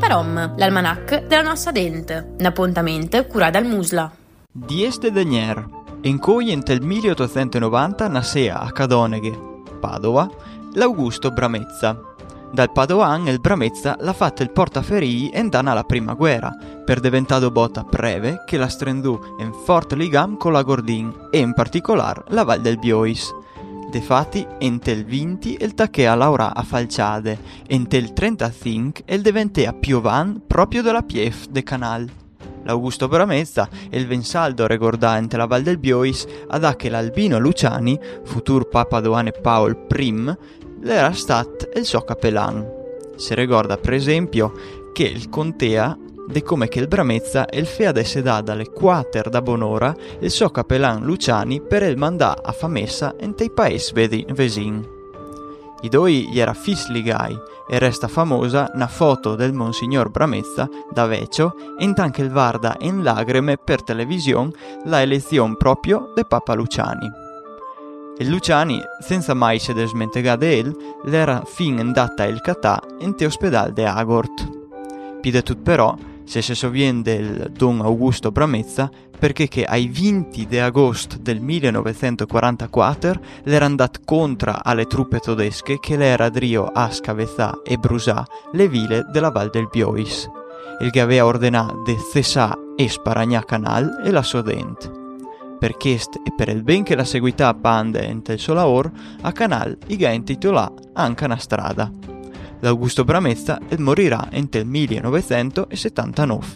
Marom, l'almanach della nostra dente, un appuntamento curato dal Musla. Dieste Denier, in cui nel 1890 nascea a Cadoneghe, Padova, l'Augusto Bramezza. Dal Padovan il Bramezza l'ha fatto il portaferii andando alla prima guerra, per diventare botta preve che la strendù in forte ligam con la Gordin e in particolare la Val del Biois. Defatti, entel 20 il tacchea laura a Falciade, entel 35 il diventea piovan proprio della Pief de Canal. L'Augusto Bramezza il vensaldo regordante la Val del Biois ad che l'Albino Luciani, futur Papa Doane Paul I, l'era stat il suo capellan. Si ricorda per esempio che il contea de come che il Bramezza il fea desse da dalle quater da bonora il suo capellan Luciani per il mandà a famessa in tei paesi vesin. I doi gli era fis ligai e resta famosa una foto del Monsignor Bramezza da vecchio e anche il varda in lagrime per televisione la elezione proprio de Papa Luciani. E Luciani, senza mai se desmentegà de él, l'era fin andata il catà in te ospedal de Agort. Pide tut però, se sovien del Don Augusto Bramezza, perché che ai 20 de agosto del 1944 l'era andat contra alle truppe tedesche che l'era drio a scavezzà e brusà le ville della Val del Biois, il che aveva ordinato de cessà e sparagnà canal e la sodent. Per chest e per il ben che la seguità pande in tel suo lavoro, a Canal i ga intitolà anche una strada. L'Augusto Bramezza morirà in tel 1979.